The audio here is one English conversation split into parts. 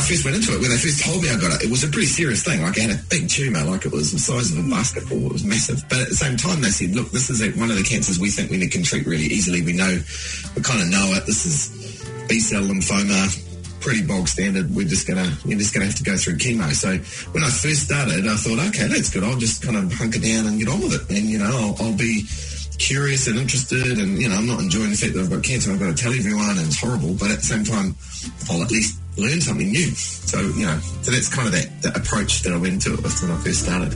first went into it, when they first told me I got it was a pretty serious thing. Like, I had a big tumour, like it was the size of a basketball. It was massive. But at the same time, they said, look, this is one of the cancers we think we can treat really easily. We kind of know it. This is B-cell lymphoma, pretty bog standard. You're just gonna have to go through chemo. So when I first started, I thought, okay, that's good. I'll just kind of hunker down and get on with it. And, I'll be curious and interested, and I'm not enjoying the fact that I've got cancer. I've got to tell everyone, and it's horrible. But at the same time, I'll at least learn something new. So so that's kind of that approach that I went into it with when I first started.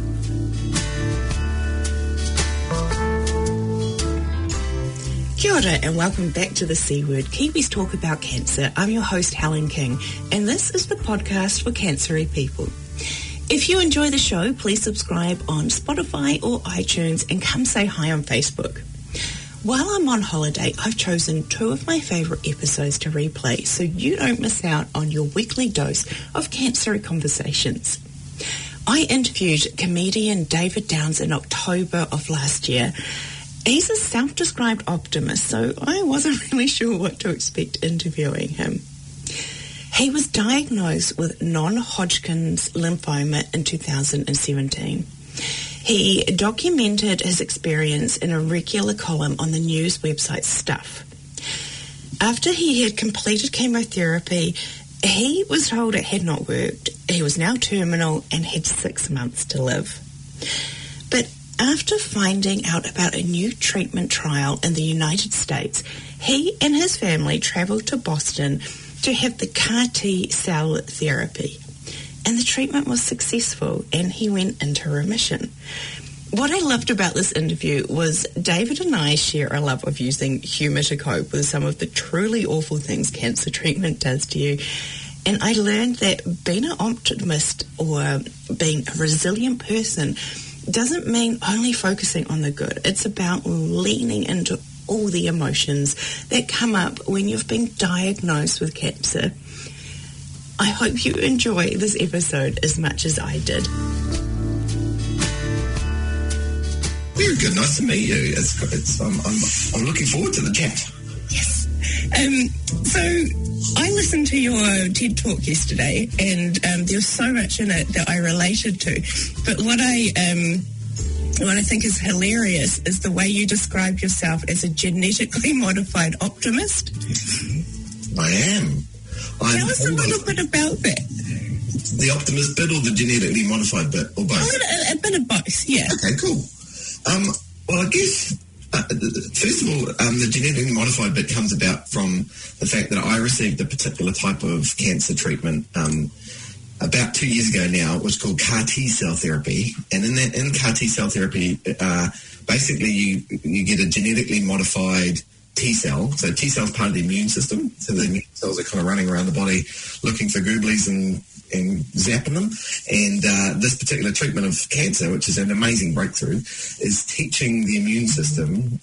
Kia ora and welcome back to the C Word, Kiwis Talk About Cancer. I'm your host, Helen King, and this is the podcast for cancery people. If you enjoy the show, please subscribe on Spotify or iTunes and come say hi on Facebook. While I'm on holiday, I've chosen 2 of my favourite episodes to replay so you don't miss out on your weekly dose of cancery conversations. I interviewed comedian David Downs in October of last year. He's a self-described optimist, so I wasn't really sure what to expect interviewing him. He was diagnosed with non-Hodgkin's lymphoma in 2017. He documented his experience in a regular column on the news website Stuff. After he had completed chemotherapy, he was told it had not worked. He was now terminal and had 6 months to live. But after finding out about a new treatment trial in the United States, he and his family travelled to Boston to have the CAR T-cell therapy. And the treatment was successful, and he went into remission. What I loved about this interview was David and I share a love of using humour to cope with some of the truly awful things cancer treatment does to you. And I learned that being an optimist or being a resilient person doesn't mean only focusing on the good. It's about leaning into all the emotions that come up when you've been diagnosed with cancer. I hope you enjoy this episode as much as I did. Very good. Nice to meet you. I'm looking forward to the chat. Yes. So I listened to your TED Talk yesterday, and there was so much in it that I related to. But what I think is hilarious is the way you describe yourself as a genetically modified optimist. I am. Tell us a little bit about that. The optimist bit or the genetically modified bit, or both? A bit of both, yeah. Okay, cool. Well, I guess, first of all, the genetically modified bit comes about from the fact that I received a particular type of cancer treatment about 2 years ago now. It was called CAR T-cell therapy. And in CAR T-cell therapy, basically you get a genetically modified T-cell. So T-cell is part of the immune system. So the immune cells are kind of running around the body looking for googlies and zapping them. And this particular treatment of cancer, which is an amazing breakthrough, is teaching the immune system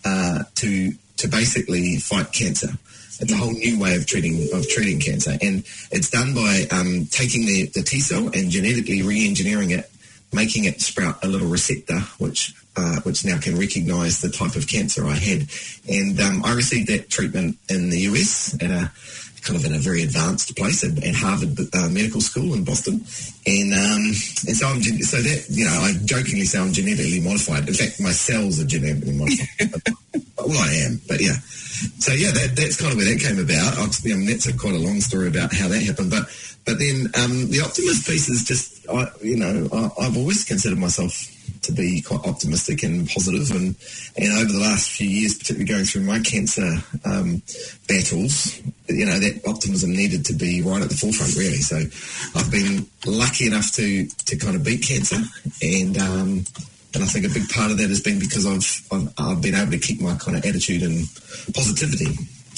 to basically fight cancer. It's a whole new way of treating cancer. And it's done by taking the T-cell and genetically re-engineering it, making it sprout a little receptor, which now can recognise the type of cancer I had. And I received that treatment in the US at a very advanced place at Harvard Medical School in Boston. And so I jokingly say I'm genetically modified. In fact, my cells are genetically modified. Well, I am, but yeah. So yeah, that's kind of where that came about. That's quite a long story about how that happened. But then the optimist piece is just, I've always considered myself to be quite optimistic and positive, and over the last few years, particularly going through my cancer battles, that optimism needed to be right at the forefront, really. So I've been lucky enough to kind of beat cancer, and I think a big part of that has been because I've been able to keep my kind of attitude and positivity.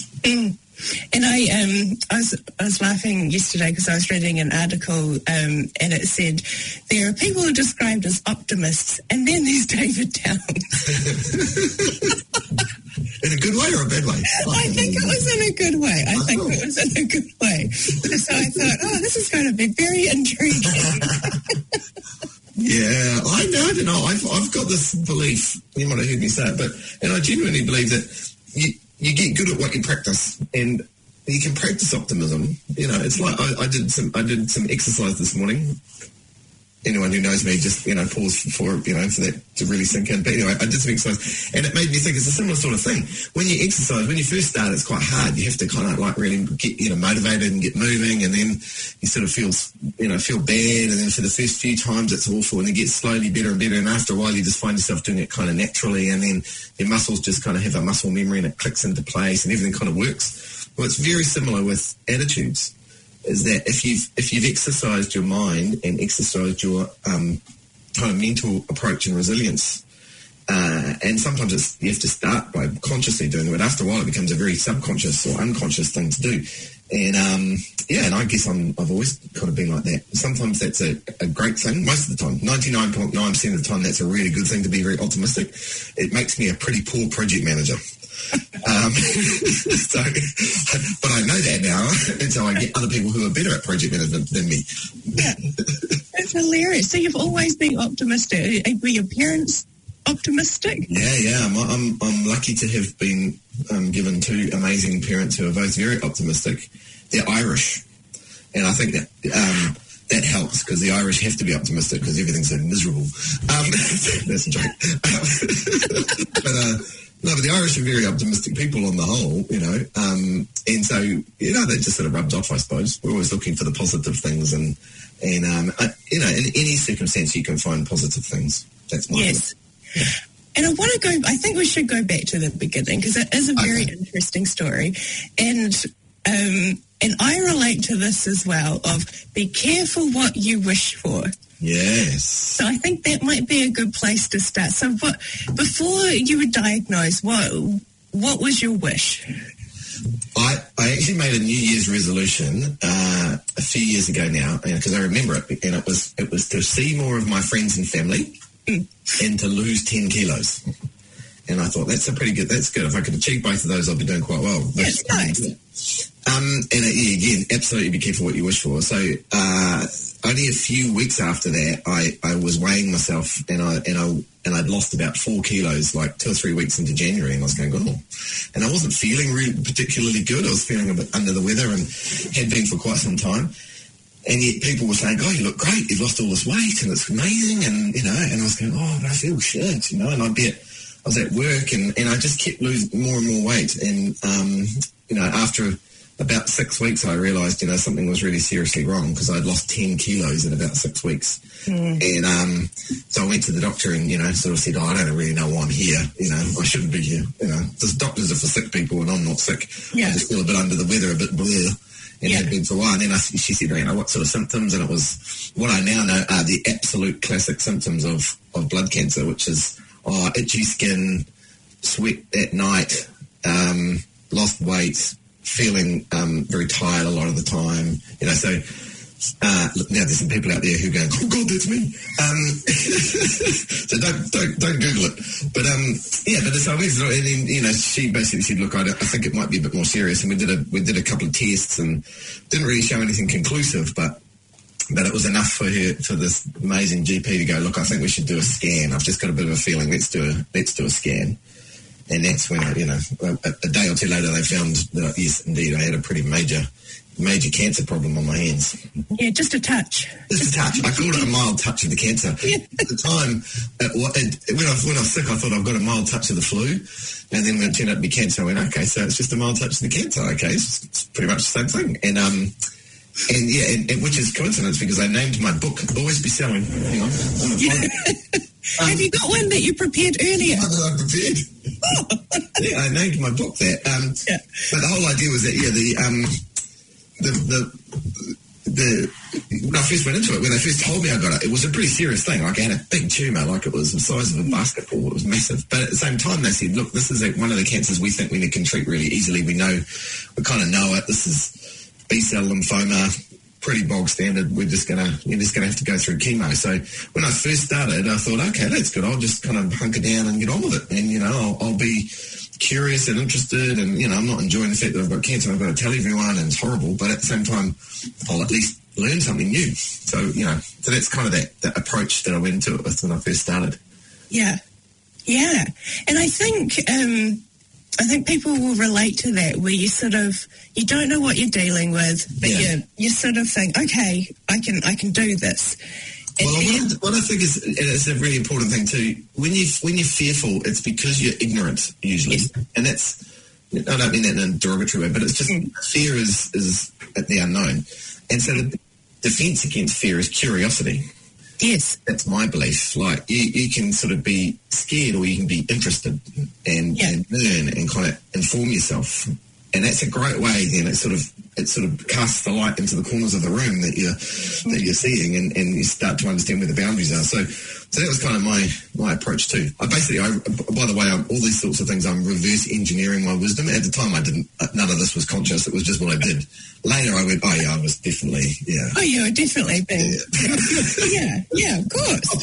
And I was laughing yesterday because I was reading an article and it said there are people who are described as optimists, and then there's David Downs. In a good way or a bad way? I think it was in a good way. It was in a good way. So I thought, this is going to be very intriguing. Yeah, I don't know. I've got this belief, you might have heard me say it, and I genuinely believe that you get good at what you practice. And, you can practice optimism. It's like I did some exercise this morning. Anyone who knows me, just, pause for that to really sink in. But anyway, I did some exercise, and it made me think it's a similar sort of thing. When you exercise, when you first start, it's quite hard. You have to kind of like really get, motivated and get moving, and then you sort of feel bad, and then for the first few times it's awful, and it gets slowly better and better, and after a while you just find yourself doing it kind of naturally, and then your muscles just kind of have a muscle memory, and it clicks into place, and everything kind of works. Well, it's very similar with attitudes. Is that if you've exercised your mind and exercised your kind of mental approach and resilience, and sometimes you have to start by consciously doing it, but after a while it becomes a very subconscious or unconscious thing to do. And and I guess I've always kind of been like that. Sometimes that's a great thing. Most of the time, 99.9% of the time, that's a really good thing to be very optimistic. It makes me a pretty poor project manager. But I know that now, and so I get other people who are better at project management than me. Yeah, that's hilarious. So you've always been optimistic. Were your parents optimistic? Yeah. I'm lucky to have been given two amazing parents who are both very optimistic. They're Irish, and I think that that helps because the Irish have to be optimistic because everything's so miserable. That's a joke. But the Irish are very optimistic people on the whole, and so, that just sort of rubs off, I suppose. We're always looking for the positive things, and in any circumstance you can find positive things. That's my yes. Yeah. And I think we should go back to the beginning because it is a very interesting story. And I relate to this as well of be careful what you wish for. Yes. So I think that might be a good place to start. So before you were diagnosed, what was your wish? I actually made a New Year's resolution a few years ago now, because I remember it, and it was to see more of my friends and family and to lose 10 kilos. And I thought that's good. If I could achieve both of those, I'll be doing quite well. That's nice. Again, absolutely be careful what you wish for. So only a few weeks after that, I was weighing myself, and I'd lost about 4 kilos, like 2 or 3 weeks into January, and I was going, and I wasn't feeling really particularly good. I was feeling a bit under the weather and had been for quite some time. And yet people were saying, you look great, you've lost all this weight, and it's amazing, and I was going, but I feel shit, and I was at work, and I just kept losing more and more weight, and after about 6 weeks, I realised, something was really seriously wrong because I'd lost 10 kilos in about 6 weeks. And so I went to the doctor and, sort of said, I don't really know why I'm here. I shouldn't be here. This doctors are for sick people and I'm not sick. Yeah. I just feel a bit under the weather, a bit bleh. And had been for a while. And then she said, what sort of symptoms? And it was what I now know are the absolute classic symptoms of blood cancer, which is itchy skin, sweat at night, lost weight, feeling very tired a lot of the time, so now there's some people out there who go, oh God, that's me. So don't Google it. But so I went, and then, she basically said, look, I think it might be a bit more serious, and we did a couple of tests and didn't really show anything conclusive, but it was enough for this amazing GP to go, look, I think we should do a scan. I've just got a bit of a feeling, let's do a scan. And that's when, a day or two later, they found that, yes, indeed, I had a pretty major cancer problem on my hands. Yeah, just a touch. Just a touch. I called it a mild touch of the cancer. Yeah. At the time, when I was sick, I thought I've got a mild touch of the flu. And then when it turned out to be cancer, I went, okay, so it's just a mild touch of the cancer. Okay, it's pretty much the same thing. And which is coincidence because I named my book Always Be Selling. Hang on. Have you got one that you prepared earlier? I prepared. Yeah, I named my book that. But the whole idea was that, when I first went into it, when they first told me I got it was a pretty serious thing. Like I had a big tumour, like it was the size of a basketball. It was massive. But at the same time, they said, look, this is one of the cancers we think we can treat really easily. We kind of know it. This is B-cell lymphoma, pretty bog standard. You're just gonna have to go through chemo. So when I first started, I thought, okay, that's good. I'll just kind of hunker down and get on with it. And, I'll be curious and interested, and, I'm not enjoying the fact that I've got cancer. I've got to tell everyone and it's horrible, but at the same time, I'll at least learn something new. So, so that's kind of that approach that I went into it with when I first started. Yeah. Yeah. And I think, I think people will relate to that, where you don't know what you're dealing with, but you sort of think, okay, I can do this. Well, what I think is a really important thing too. When you're fearful, it's because you're ignorant usually, and that's, I don't mean that in a derogatory way, but it's just fear is the unknown, and so the defense against fear is curiosity. Yes, that's my belief. Like you can sort of be scared, or you can be interested and learn and kind of inform yourself. And that's a great way. Then it sort of casts the light into the corners of the room that you're seeing, and you start to understand where the boundaries are. So that was kind of my approach too. By the way, all these sorts of things, I'm reverse engineering my wisdom. At the time, I didn't. None of this was conscious. It was just what I did. Later, I went, I was definitely, Oh, you were definitely being. Yeah, of course.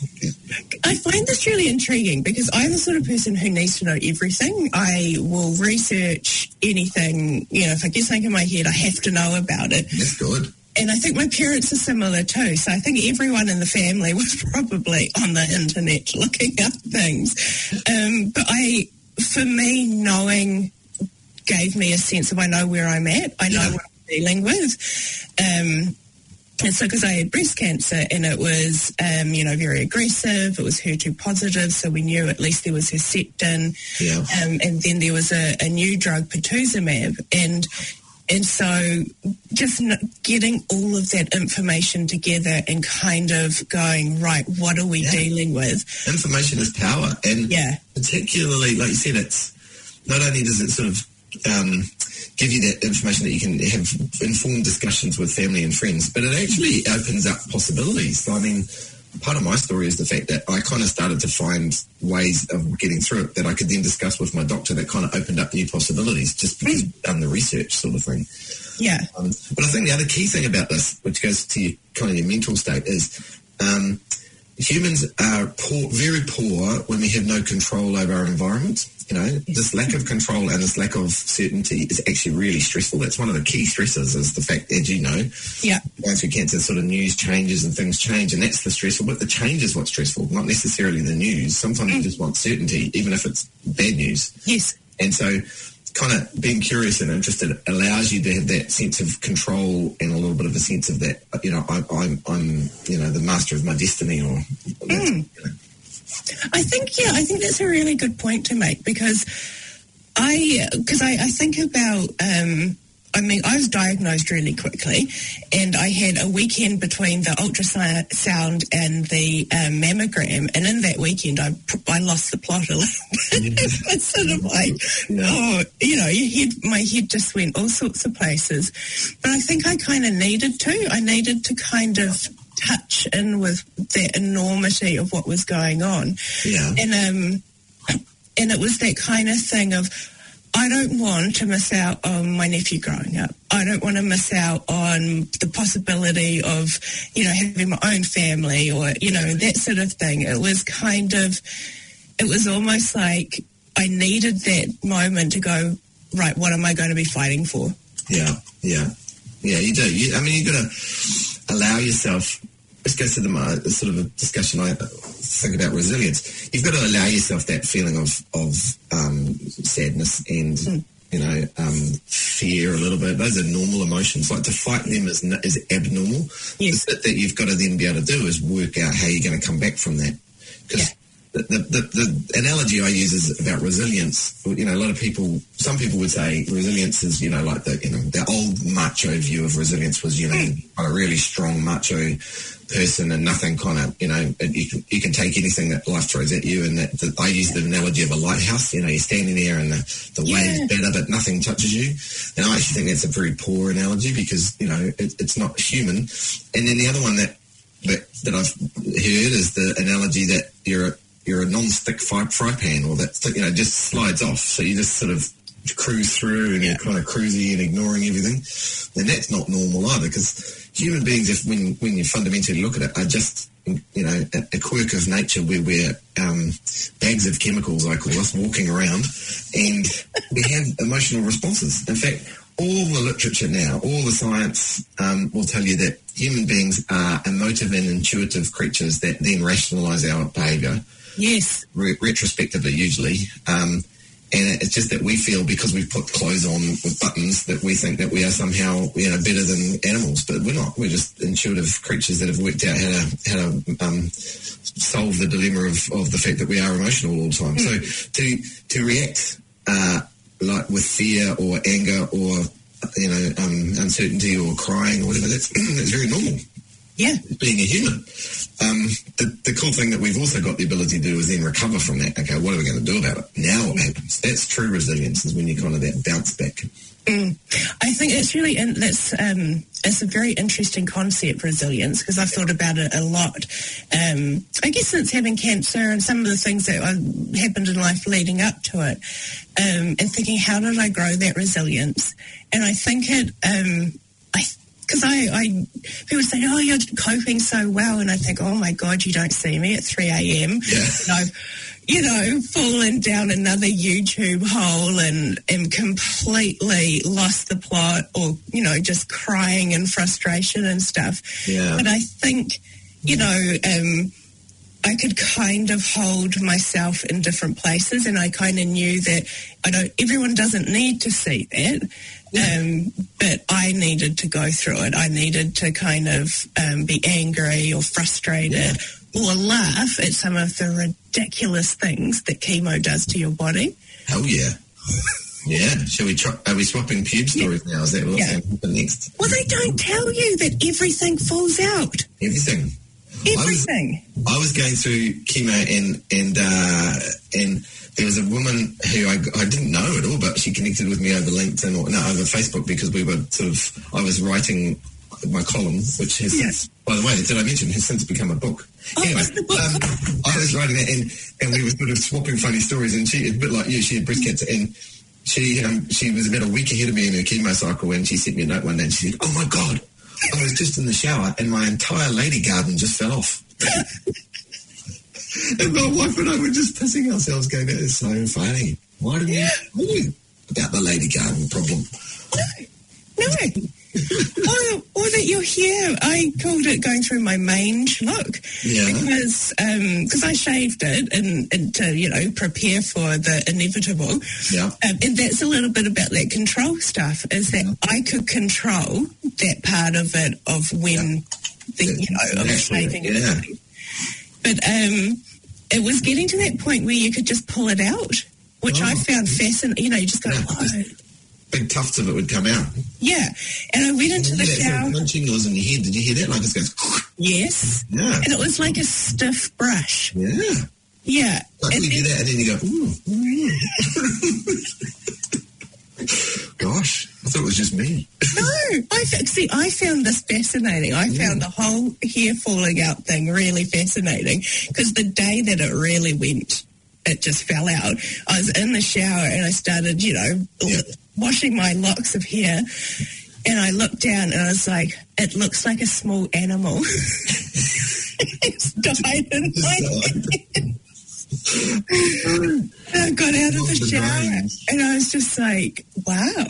I find this really intriguing because I'm the sort of person who needs to know everything. I will research anything. If I get something in my head, I have to know about it. That's good. And I think my parents are similar too. So I think everyone in the family was probably on the internet looking up things. But for me, knowing gave me a sense of I know where I'm at. I know what I'm dealing with. And so because I had breast cancer and it was, very aggressive, it was HER2 positive, so we knew at least there was Herceptin. Yeah. And then there was a new drug, pertuzumab. And so just getting all of that information together and kind of going, right, what are we dealing with? Information is power. And particularly, like you said, it's not only does it sort of give you that information that you can have informed discussions with family and friends, but it actually opens up possibilities. So, I mean, part of my story is the fact that I kind of started to find ways of getting through it that I could then discuss with my doctor that kind of opened up new possibilities just because we've done the research sort of thing. Yeah. But I think the other key thing about this, which goes to your mental state, is humans are very poor when we have no control over our environment. This lack of control and this lack of certainty is actually really stressful. That's one of the key stresses, is the fact, as you know, going through cancer, sort of news changes and things change, and that's the stressful. But the change is what's stressful, not necessarily the news. Sometimes you just want certainty, even if it's bad news. Yes. And so kind of being curious and interested allows you to have that sense of control and a little bit of a sense of that, I'm the master of my destiny, or I think that's a really good point to make, because I think about, I was diagnosed really quickly, and I had a weekend between the ultrasound and the mammogram, and in that weekend I lost the plot a little bit. It's sort of like, my head just went all sorts of places. But I think I kind of needed to. I needed to kind of touch in with the enormity of what was going on. Yeah. And it was that kind of thing of, I don't want to miss out on my nephew growing up. I don't want to miss out on the possibility of, having my own family, or, that sort of thing. It was almost like I needed that moment to go, right, what am I going to be fighting for? Yeah, you do. You've got to allow yourself. This goes to the sort of a discussion I think about resilience. You've got to allow yourself that feeling of sadness and fear a little bit. Those are normal emotions. Like, to fight them is abnormal. Yes. That you've got to then be able to do is work out how you're going to come back from that. Because the analogy I use is about resilience. A lot of people, some people would say resilience is, like the old macho view of resilience was, a really strong macho person, and nothing kind of, you can take anything that life throws at you. And I use the analogy of a lighthouse. You're standing there and the waves better, but nothing touches you. And I actually think that's a very poor analogy, because, it's not human. And then the other one that I've heard is the analogy that you're a non-stick fry pan, or that just slides off. So you just sort of cruise through, and you're kind of cruising and ignoring everything. And that's not normal either, because human beings, when you fundamentally look at it, are just a quirk of nature where we're bags of chemicals, I call us, walking around, and we have emotional responses. In fact, all the literature now, all the science will tell you that human beings are emotive and intuitive creatures that then rationalise our behaviour. Yes. Retrospectively, usually. And And it's just that we feel because we've put clothes on with buttons that we think that we are somehow, better than animals, but we're not. We're just intuitive creatures that have worked out how to solve the dilemma of the fact that we are emotional all the time. So to react like with fear or anger or uncertainty or crying or whatever, that's very normal. Yeah, being a human. The cool thing that we've also got the ability to do is then recover from that. Okay, what are we going to do about it? Now what happens? That's true resilience, is when you kind of that bounce back. I think it's really, it's a very interesting concept, resilience, because I've thought about it a lot. I guess since having cancer and some of the things that happened in life leading up to it, and thinking, how did I grow that resilience? And I think because people say, oh, you're coping so well. And I think, oh, my God, you don't see me at 3 a.m. Yeah. And I've, fallen down another YouTube hole and am completely lost the plot or, just crying in frustration and stuff. Yeah. But I think, I could kind of hold myself in different places, and I kind of knew that everyone doesn't need to see that. But I needed to go through it. I needed to kind of be angry or frustrated or laugh at some of the ridiculous things that chemo does to your body. Oh, yeah. Yeah. Are we swapping pube stories now? Is that what's going to happen next? Well, they don't tell you that everything falls out. Everything. I was going through chemo and there was a woman who I didn't know at all, but she connected with me over LinkedIn over Facebook, because we were I was writing my column, which has since, by the way, did I mention, has since become a book. Oh, anyway, the book? I was writing that and we were sort of swapping funny stories, and she, a bit like you, she had breast cancer, and she was about a week ahead of me in her chemo cycle, and she sent me a note one day and she said, oh my God, I was just in the shower and my entire lady garden just fell off. And my wife and I were just pissing ourselves going, that is so funny. Why did we tell you about the lady garden problem? No. or that you're here. I called it going through my mange look. Yeah. Because I shaved it and to, prepare for the inevitable. Yeah. And that's a little bit about that control stuff, is that I could control that part of it of when of shaving it. But it was getting to that point where you could just pull it out, which I found fascinating. You just go, oh. Big tufts of it would come out. Yeah. And I went into the shower. Crunching noise in your head. Did you hear that? Like it goes. Yes. Yeah. And it was like a stiff brush. Yeah. Yeah. Like you do that and then you go, ooh. Gosh, I thought it was just me. No, I found this fascinating. I found the whole hair falling out thing really fascinating, because the day that it really went, it just fell out. I was in the shower and I started, washing my locks of hair, and I looked down and I was like, it looks like a small animal. It's died in my head. And I got out of the shower and I was just like, wow.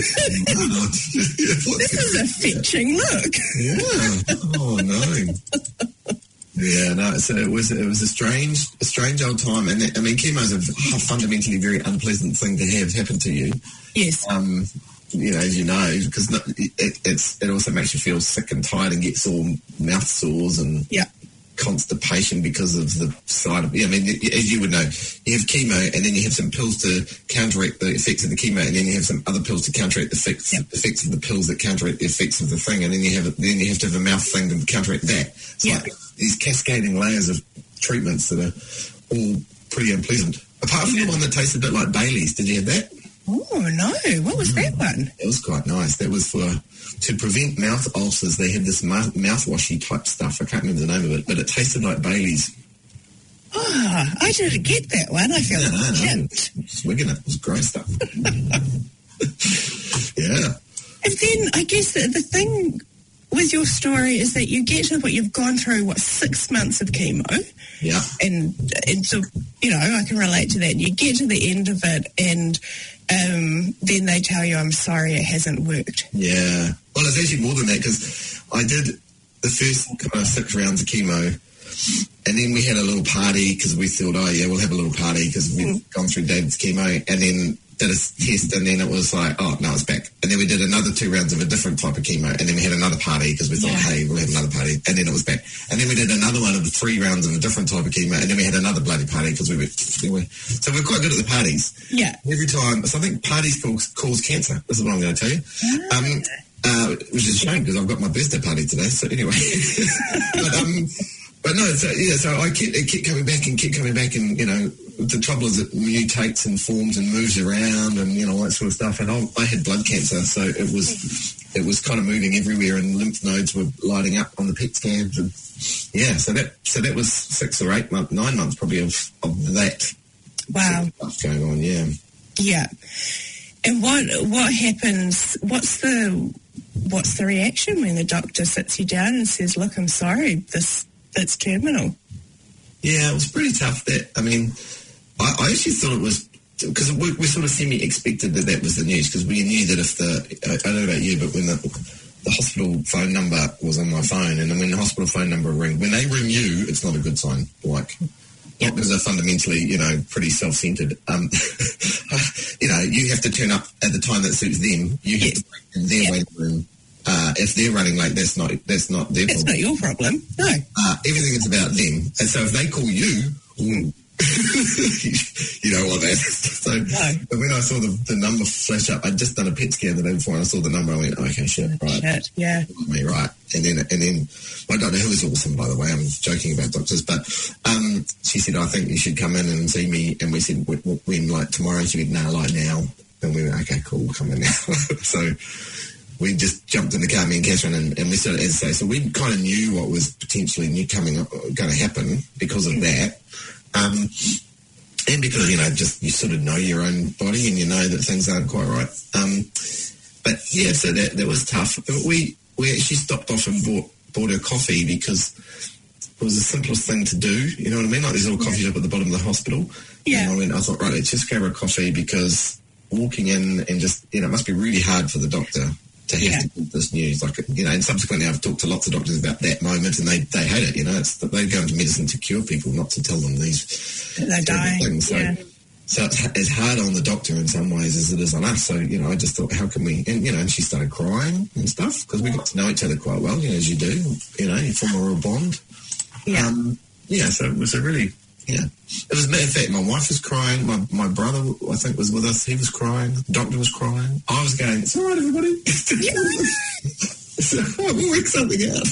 This is a fetching look. Yeah. Oh, no. Yeah, no, so it was a strange old time. And chemo is a fundamentally very unpleasant thing to have happen to you. Yes. As you know, because it also makes you feel sick and tired and get sore mouth sores and constipation because of the side of, as you would know, you have chemo and then you have some pills to counteract the effects of the chemo, and then you have some other pills to counteract the effects of the pills that counteract the effects of the thing, and then you have to have a mouth thing to counteract that. It's like these cascading layers of treatments that are all pretty unpleasant. Apart from the one that tasted a bit like Bailey's. Did you have that? Oh, no. What was that one? It was quite nice. That was to prevent mouth ulcers. They had this mouthwashy type stuff. I can't remember the name of it, but it tasted like Bailey's. Oh, I didn't get that one. I felt no. Swigging it. It was great stuff. Yeah. And then I guess the thing with your story is that you get to what you've gone through, 6 months of chemo. Yeah. And so, I can relate to that. You get to the end of it and then they tell you, I'm sorry, it hasn't worked. Yeah. Well, it's actually more than that, because I did the first kind of 6 rounds of chemo And then we had a little party because we thought, oh, yeah, we'll have a little party because we've gone through Dad's chemo. And then did a test, and then it was like, oh, no, it's back. And then we did another 2 rounds of a different type of chemo. And then we had another party because we thought, hey, we'll have another party. And then it was back. And then we did another one of the 3 rounds of a different type of chemo. And then we had another bloody party because we were... So we're quite good at the parties. Yeah. Every time. So I think parties cause cancer. This is what I'm going to tell you. Which is a shame because I've got my birthday party today. So anyway. But no, so it kept coming back and, you know, the trouble is it mutates and forms and moves around and, you know, all that sort of stuff. And I had blood cancer, so it was kind of moving everywhere and lymph nodes were lighting up on the PET scans. And yeah, so that was 6 or 8 months, 9 months probably of that. Wow. Sort of stuff going on, yeah. Yeah. And what happens, what's the reaction when the doctor sits you down and says, look, I'm sorry, that's terminal? Yeah, it was pretty tough. I actually thought it was, because we sort of semi-expected that was the news, because we knew that if I don't know about you, but when the hospital phone number was on my phone, and then when the hospital phone number when they ring you, it's not a good sign. Like, doctors are fundamentally, you know, pretty self-centered. You know, you have to turn up at the time that suits them. You have to break in their waiting room. If they're running late, that's not their problem. It's not your problem, no. Everything is about them. And so if they call you, you don't want that. So, but when I saw the number flash up, I'd just done a PET scan the day before, and I saw the number, I went, okay, shit, right. Shit, yeah. Me, right. And then my doctor, who was awesome, by the way, I'm joking about doctors, but she said, I think you should come in and see me. And we said, when, like, tomorrow? She went, no, like now. And we went, okay, cool, come in now. So we just jumped in the car, me and Catherine, and we started, as I say, so we kind of knew what was potentially going to happen because of that. And because, you know, just you sort of know your own body and you know that things aren't quite right. But yeah, so that was tough. We actually stopped off and bought her coffee because it was the simplest thing to do. You know what I mean? Like these little coffee shop at the bottom of the hospital. Yeah. And I thought, right, let's just grab her a coffee because walking in and just, you know, it must be really hard for the doctor to have to give this news. Like, you know, and subsequently I've talked to lots of doctors about that moment and they hate it, you know. It's that they go into medicine to cure people, not to tell them these they're dying things. So it's as hard on the doctor in some ways as it is on us. So, you know, I just thought, how can we, and, you know, and she started crying and stuff because we got to know each other quite well, you know, as you do, you know, you form a real bond. Yeah. So it was a really, it was, in fact, my wife was crying. My brother, I think, was with us. He was crying. The doctor was crying. I was going, it's all right, everybody. So we'll work something out.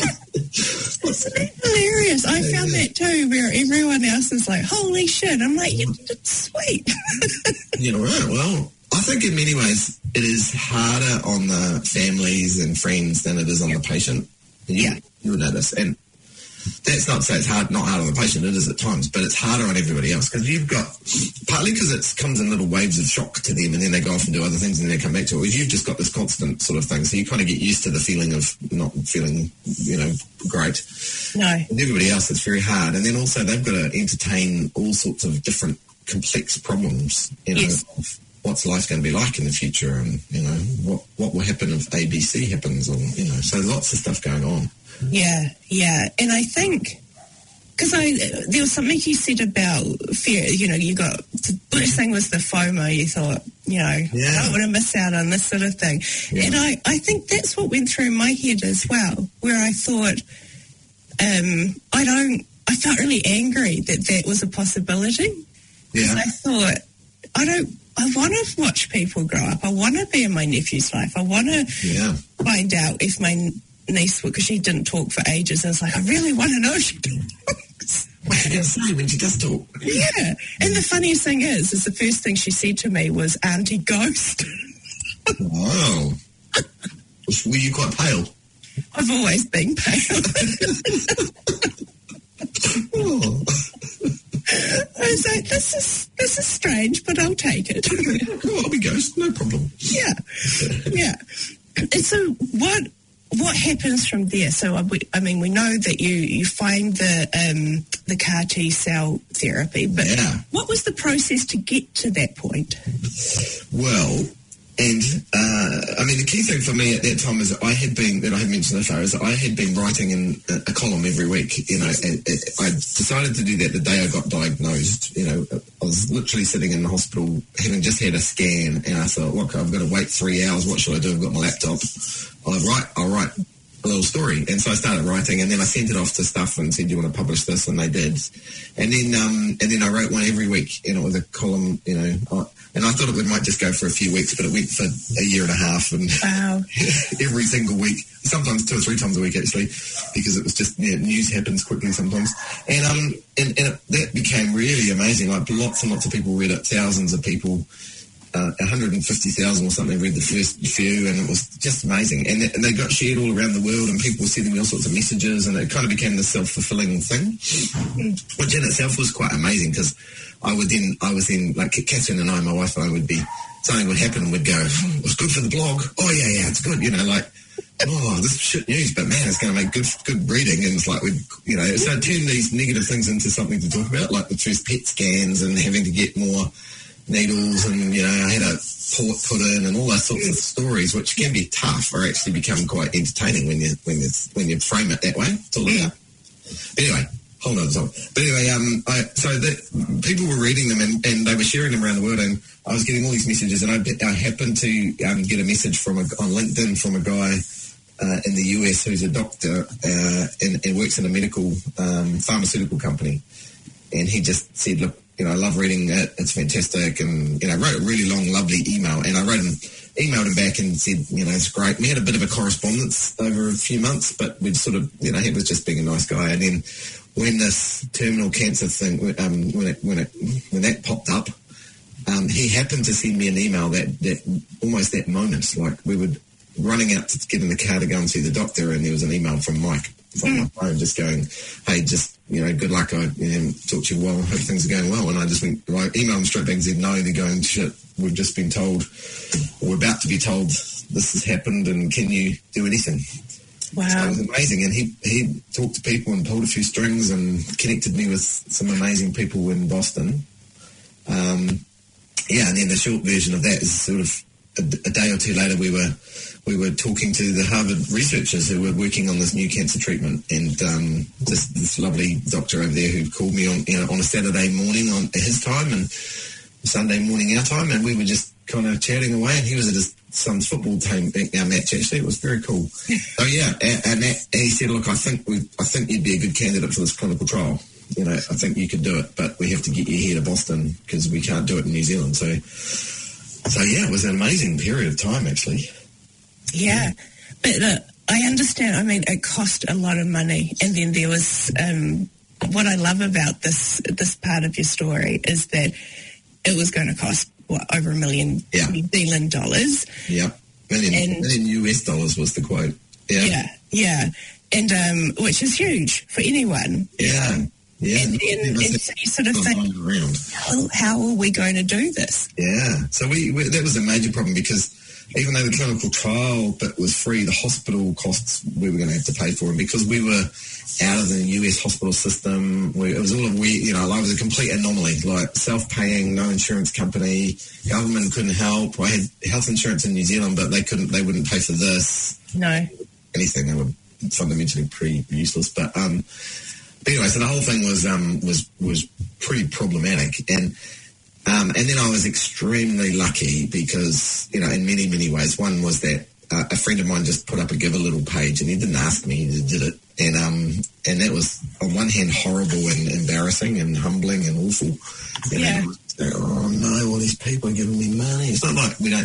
Hilarious. I found that too, where everyone else is like, holy shit. I'm like, it's sweet. You know, right. Well, I think in many ways it is harder on the families and friends than it is on the patient. And you'll notice. And that's not to say it's not hard on the patient, it is at times, but it's harder on everybody else because you've got, partly because it comes in little waves of shock to them and then they go off and do other things and then they come back to it. You've just got this constant sort of thing, so you kind of get used to the feeling of not feeling, you know, great. No. And everybody else, it's very hard. And then also they've got to entertain all sorts of different complex problems, you know, of what's life going to be like in the future and, you know, what will happen if ABC happens or, you know, so lots of stuff going on. Yeah. And I think, because there was something you said about fear, you know, you got, the first thing was the FOMO, you thought, you know, I don't want to miss out on this sort of thing. Yeah. And I think that's what went through my head as well, where I thought, I felt really angry that was a possibility. Yeah. I thought, I want to watch people grow up. I want to be in my nephew's life. I want to find out if my niece, because she didn't talk for ages, and I was like, I really want to know if she talks. What's she going to say when she does talk? Yeah. And the funniest thing is the first thing she said to me was, Auntie Ghost. Wow. Were you quite pale? I've always been pale. I was like, this is strange, but I'll take it. Oh, I'll be Ghost, no problem. Yeah. And so what happens from there? So, I mean, we know that you find the CAR T cell therapy, but what was the process to get to that point? Well, And I mean, the key thing for me at that time is I had mentioned so far, is I had been writing in a column every week. You know, and I decided to do that the day I got diagnosed. You know, I was literally sitting in the hospital having just had a scan, and I thought, look, I've got to wait 3 hours. What should I do? I've got my laptop. I'll write a little story. And so I started writing, and then I sent it off to Stuff and said, do you want to publish this? And they did. And then I wrote one every week, you know, with a column, you know, and I thought it might just go for a few weeks, but it went for a year and a half, and wow. every single week, sometimes 2 or 3 times a week actually, because it was just, news happens quickly sometimes. And that became really amazing. Like lots and lots of people read it, thousands of people. 150,000 or something read the first few, and it was just amazing. And they got shared all around the world, and people were sending me all sorts of messages, and it kind of became this self-fulfilling thing, which in itself was quite amazing, because I was then, like Catherine and I, my wife and I, something would happen, and we'd go, it was good for the blog. Oh, yeah, it's good, you know, like, oh, this is shit news, but man, it's going to make good reading. And it's like, so it turned these negative things into something to talk about, like the first PET scans and having to get more needles, and you know, I had a port put in, and all those sorts of stories, which can be tough, or actually become quite entertaining when you frame it that way. It's all about. Anyway, hold on. But anyway, so people were reading them, and they were sharing them around the world, and I was getting all these messages, and I happened to get a message on LinkedIn from a guy in the US who's a doctor and works in a medical pharmaceutical company, and he just said, look, you know, I love reading it. It's fantastic. And, you know, wrote a really long, lovely email. And I emailed him back and said, you know, it's great. We had a bit of a correspondence over a few months, but we'd sort of, you know, he was just being a nice guy. And then when this terminal cancer thing, when that popped up, he happened to send me an email that almost that moment, like we were running out to get in the car to go and see the doctor, and there was an email from Mike from my phone just going, hey, just, you know, good luck. I talk to you well. Hope things are going well. And I just went, I emailed him straight back and said, no. They're going, shit, we've just been told, or we're about to be told this has happened, and can you do anything? Wow. So it was amazing. And he talked to people and pulled a few strings and connected me with some amazing people in Boston. And then the short version of that is sort of a day or two later, we were talking to the Harvard researchers who were working on this new cancer treatment, and this lovely doctor over there who called me on a Saturday morning on his time and Sunday morning our time, and we were just kind of chatting away, and he was at his son's football team match actually. It was very cool. So yeah, and he said, look, I think you'd be a good candidate for this clinical trial. You know, I think you could do it, but we have to get you here to Boston because we can't do it in New Zealand. So yeah, it was an amazing period of time, actually. Yeah, but I understand. I mean, it cost a lot of money, and then there was what I love about this part of your story is that it was going to cost over $1 million New Zealand dollars. Yeah, million US dollars was the quote. Yeah, and which is huge for anyone. Yeah. Yeah, and so you sort of think, how are we going to do this? Yeah, so we that was a major problem, because even though the clinical trial bit was free, the hospital costs we were going to have to pay for, and because we were out of the US hospital system, it was all a weird, you know, like it was a complete anomaly, like self-paying, no insurance company, government couldn't help. I had health insurance in New Zealand, but they wouldn't pay for this. No. Anything, they were fundamentally pretty useless, but anyway, so the whole thing was pretty problematic, and then I was extremely lucky because, you know, in many, many ways. One was that a friend of mine just put up a Give a Little page, and he didn't ask me, he just did it, and that was on one hand horrible and embarrassing and humbling and awful. And then I was like, oh no, all these people are giving me money. It's not like we had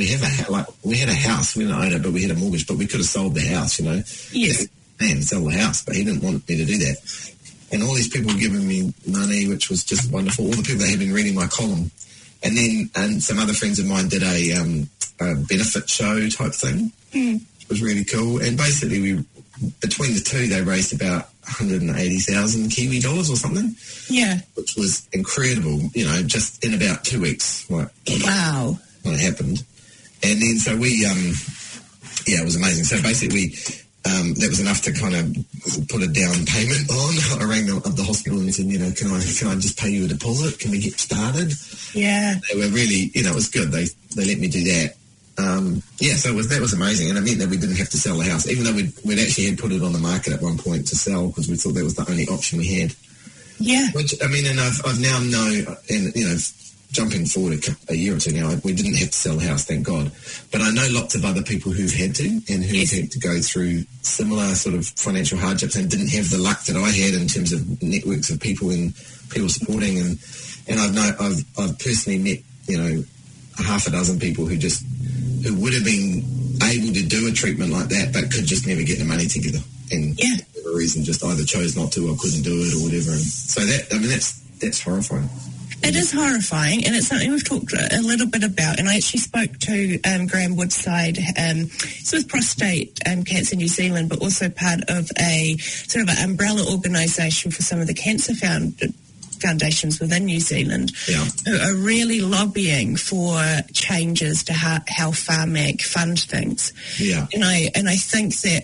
a house, we didn't own it, but we had a mortgage, but we could have sold the house, you know. Yes. And sell the house, but he didn't want me to do that. And all these people were giving me money, which was just wonderful. All the people that had been reading my column. And some other friends of mine did a benefit show type thing, which was really cool. And basically, between the two, they raised about 180,000 Kiwi dollars or something. Yeah. Which was incredible, you know, just in about 2 weeks. Like, wow. When it happened. And then so we, it was amazing. So basically, that was enough to kind of put a down payment on. I rang the hospital and said, you know, can I just pay you a deposit? Can we get started? Yeah. They were really, you know, it was good. They let me do that. So that was amazing, and it meant that we didn't have to sell the house, even though we'd actually had put it on the market at one point to sell because we thought that was the only option we had. Yeah. Which, I mean, and I've now know, and, you know, jumping forward a year or two now, we didn't have to sell the house, thank God. But I know lots of other people who've had to and who've had to go through similar sort of financial hardships and didn't have the luck that I had in terms of networks of people and people supporting. And I've personally met, you know, half a dozen people who would have been able to do a treatment like that but could just never get the money together. And for whatever reason just either chose not to or couldn't do it or whatever. And so that's horrifying. It is horrifying, and it's something we've talked a little bit about. And I actually spoke to Graham Woodside, he's with Prostate Cancer New Zealand, but also part of a sort of an umbrella organisation for some of the cancer foundations within New Zealand, who are really lobbying for changes to how Pharmac fund things. Yeah. And I think that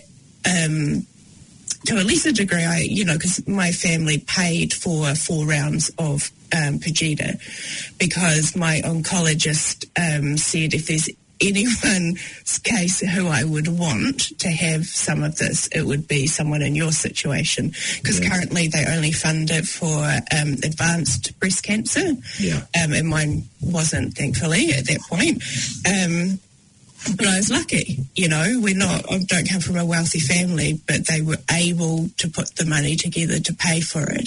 to a lesser degree, because my family paid for 4 rounds of Perjeta because my oncologist said if there's anyone's case who I would want to have some of this, it would be someone in your situation, because currently they only fund it for advanced breast cancer, and mine wasn't, thankfully, at that point. But I was lucky, I don't come from a wealthy family, but they were able to put the money together to pay for it.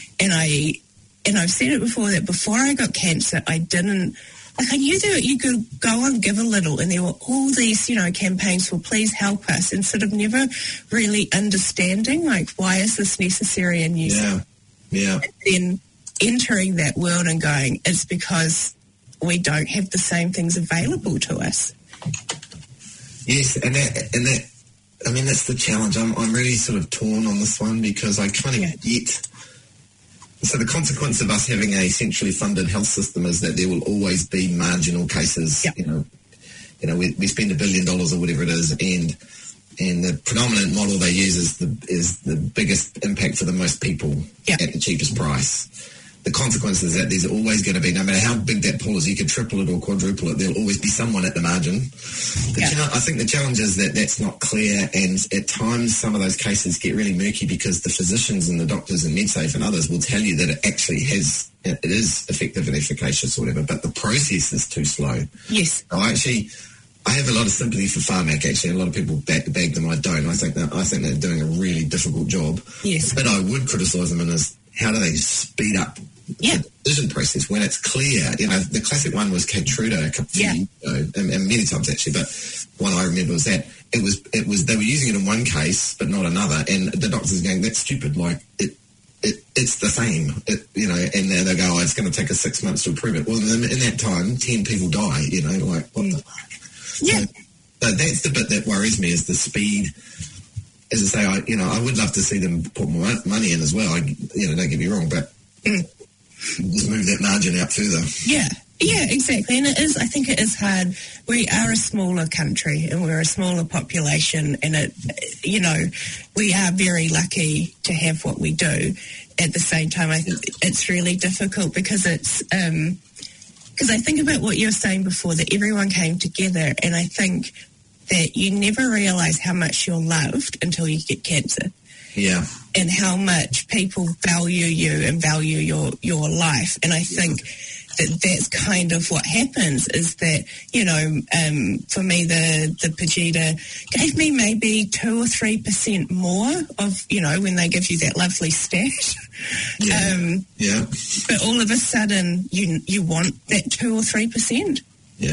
And I've said it before that before I got cancer, I didn't, I knew that you could go and give a little, and there were all these, campaigns for please help us, and sort of never really understanding, why is this necessary in New Zealand? Yeah. And then entering that world and going, it's because we don't have the same things available to us. Yes, and that, I mean, that's the challenge. I'm really sort of torn on this one because I kind of get. So the consequence of us having a centrally funded health system is that there will always be marginal cases. We spend $1 billion or whatever it is, and the predominant model they use is the biggest impact for the most people at the cheapest price. The consequence is that there's always going to be, no matter how big that pool is, you could triple it or quadruple it, there'll always be someone at the margin. I think the challenge is that that's not clear, and at times some of those cases get really murky because the physicians and the doctors and MedSafe and others will tell you that it actually it is effective and efficacious or whatever, but the process is too slow. Yes. I have a lot of sympathy for Pharmac, actually, and a lot of people bag them. I don't. I think they're doing a really difficult job. Yes. But I would criticise them is how do they speed up the decision process when it's clear? The classic one was Keytruda a couple of years ago, and many times actually, but one I remember was that it was they were using it in one case but not another, and the doctors are going, that's stupid, it's the same, and then they go, it's going to take us 6 months to approve it. Well, in that time, 10 people die, what the fuck? Yeah. So that's the bit that worries me is the speed. As I say, I would love to see them put more money in as well. Don't get me wrong, but just move that margin out further. Yeah, exactly. And I think it is hard. We are a smaller country and we're a smaller population, and we are very lucky to have what we do. At the same time, I think it's really difficult because it's, because I think about what you were saying before, that everyone came together, and I think that you never realise how much you're loved until you get cancer. Yeah. And how much people value you and value your life. And I think that's kind of what happens is that, for me, the Perjeta gave me maybe 2 or 3% more of, when they give you that lovely stat. But all of a sudden you want that 2 or 3%. Yeah.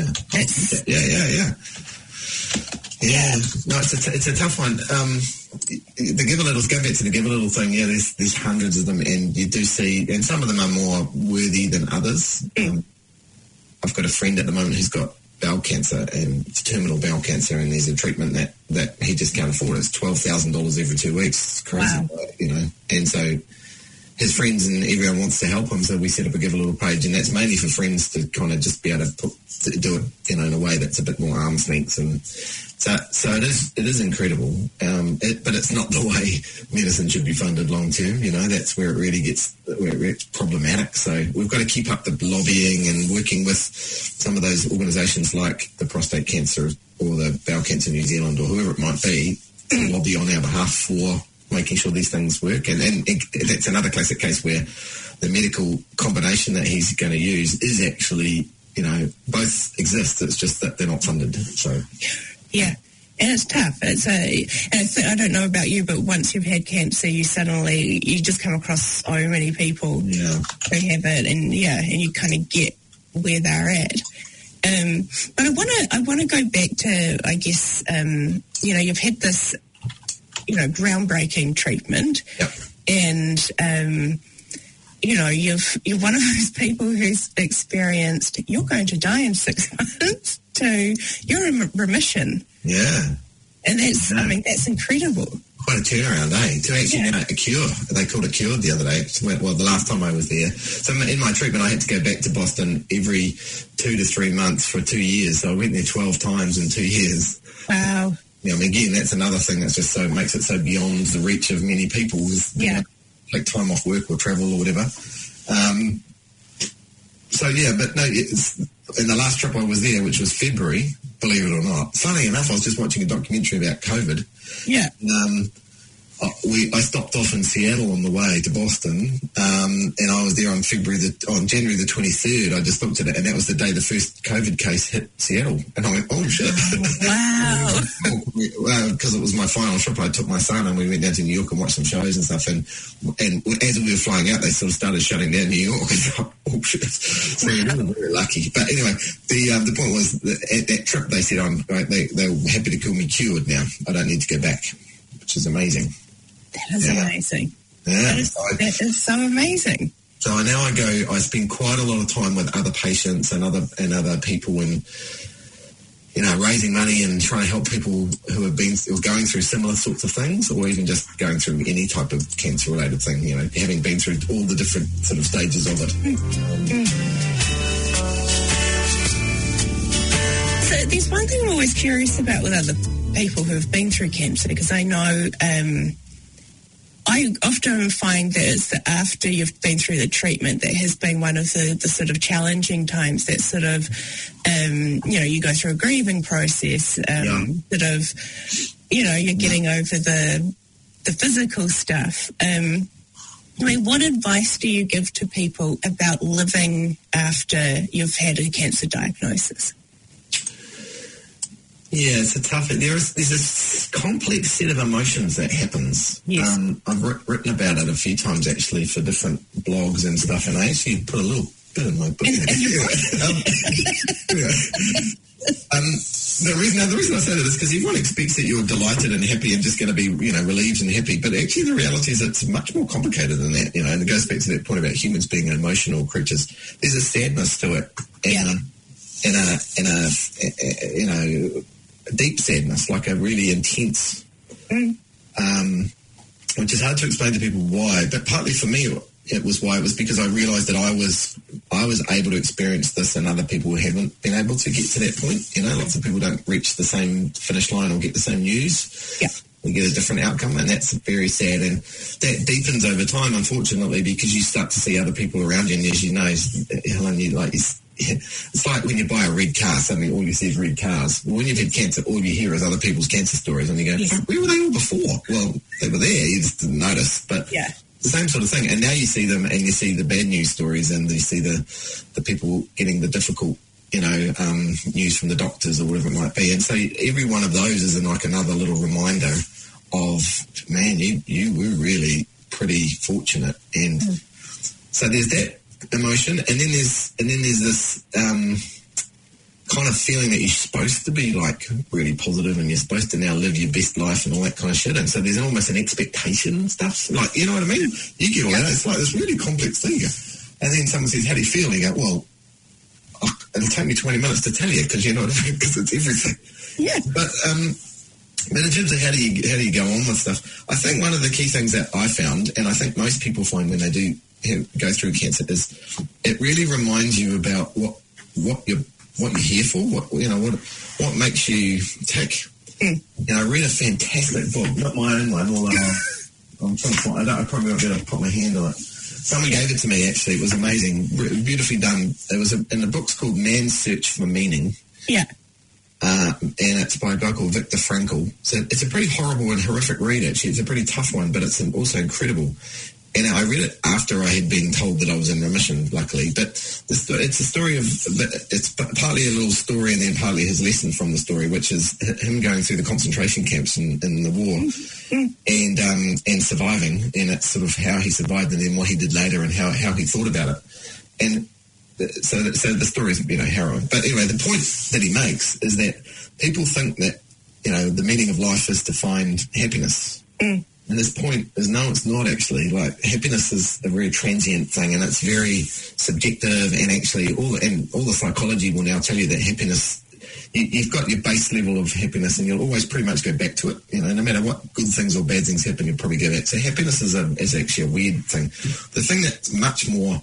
No, it's a tough one. The Give a Littles, go back to the Give a Little thing, there's hundreds of them, and you do see, and some of them are more worthy than others. I've got a friend at the moment who's got bowel cancer, and it's terminal bowel cancer, and there's a treatment that he just can't afford. It's $12,000 every 2 weeks. It's crazy, wow. And so his friends and everyone wants to help him, so we set up a Give a Little page, and that's mainly for friends to kind of just be able to do it, in a way that's a bit more arm's length. And so it is incredible, but it's not the way medicine should be funded long term. That's where it really gets problematic. So we've got to keep up the lobbying and working with some of those organisations like the Prostate Cancer or the Bowel Cancer New Zealand or whoever it might be to lobby on our behalf for making sure these things work. And that's another classic case where the medical combination that he's going to use is actually, both exist. It's just that they're not funded. So. Yeah, and it's tough. I don't know about you, but once you've had cancer, you just come across so many people who have it, and you kind of get where they're at. But I want to go back to, I guess, you've had this, groundbreaking treatment, and you're one of those people who's experienced you're going to die in 6 months to you're in remission. Yeah. And that's incredible. Quite a turnaround, to actually a cure. They called it cured the other day. Well, the last time I was there. So in my treatment, I had to go back to Boston every 2 to 3 months for 2 years. So I went there 12 times in 2 years. Wow. Again, that's another thing that's just makes it so beyond the reach of many people. Take time off work or travel or whatever. But no, in the last trip I was there, which was February, believe it or not. Funny enough, I was just watching a documentary about COVID. Yeah. I stopped off in Seattle on the way to Boston, and I was there on January the 23rd. I just looked at it, and that was the day the first COVID case hit Seattle. And I went, oh, shit. Wow. Because it was my final trip, I took my son, and we went down to New York and watched some shows and stuff. And as we were flying out, they sort of started shutting down New York. Oh, shit. So we were very lucky. But anyway, the point was that at that trip, they said, they were happy to call me cured now. I don't need to go back, which is amazing. That is amazing. Yeah. That is so amazing. So now I spend quite a lot of time with other patients and other people, and raising money and trying to help people who are going through similar sorts of things, or even just going through any type of cancer related thing, having been through all the different sort of stages of it. So there's one thing I'm always curious about with other people who have been through cancer, because I know I often find that it's after you've been through the treatment that has been one of the sort of challenging times, that sort of, you go through a grieving process, you're getting over the physical stuff. What advice do you give to people about living after you've had a cancer diagnosis? Yeah, it's a tough. There's this complex set of emotions that happens. Yes. I've written about it a few times actually for different blogs and stuff, and I actually put a little bit in my book. The reason I say that is because everyone expects that you're delighted and happy and just going to be, relieved and happy. But actually, the reality is it's much more complicated than that. And it goes back to that point about humans being emotional creatures. There's a sadness to it, and a deep sadness, like a really intense, which is hard to explain to people why. But partly for me, it was because I realised that I was able to experience this, and other people haven't been able to get to that point. Lots of people don't reach the same finish line or get the same news. Yeah. We get a different outcome, and that's very sad. And that deepens over time, unfortunately, because you start to see other people around you, and as you know, Helen, it's like when you buy a red car, suddenly all you see is red cars. Well, when you've had cancer, all you hear is other people's cancer stories, and you go, where were they all before? Well, they were there, you just didn't notice. But the same sort of thing. And now you see them, and you see the bad news stories, and you see the people getting the difficult, news from the doctors or whatever it might be. And so every one of those is like another little reminder of, man, you were really pretty fortunate. And so there's that emotion, and then there's this kind of feeling that you're supposed to be like really positive, and you're supposed to now live your best life and all that kind of shit. And so there's almost an expectation and stuff. Like, you know what I mean? You get all that. It's like this really complex thing. And then someone says, how do you feel? And you go, well, it'll take me 20 minutes to tell you, because it's everything. Yeah. But But in terms of how do you go on with stuff, I think one of the key things that I found, and I think most people find when they do go through cancer, is it really reminds you about what you're here for, what makes you tick. I read a fantastic book, not my own one, although I'm trying to find. I probably won't be able to put my hand on it. Someone gave it to me. Actually, it was amazing, beautifully done. It was and the book's called Man's Search for Meaning. Yeah. And it's by a guy called Viktor Frankl. So it's a pretty horrible and horrific read, actually. It's a pretty tough one, but it's also incredible. And I read it after I had been told that I was in remission, luckily. But it's a story of, it's partly a little story and then partly his lesson from the story, which is him going through the concentration camps in the war and surviving. And it's sort of how he survived and then what he did later and how he thought about it. And so the story is, harrowing. But anyway, the point that he makes is that people think that, the meaning of life is to find happiness. And his point is, no, it's not actually. Like, happiness is a very transient thing, and it's very subjective. And actually, all the psychology will now tell you that happiness, you've got your base level of happiness, and you'll always pretty much go back to it. No matter what good things or bad things happen, you'll probably go back. So happiness is actually a weird thing. The thing that's much more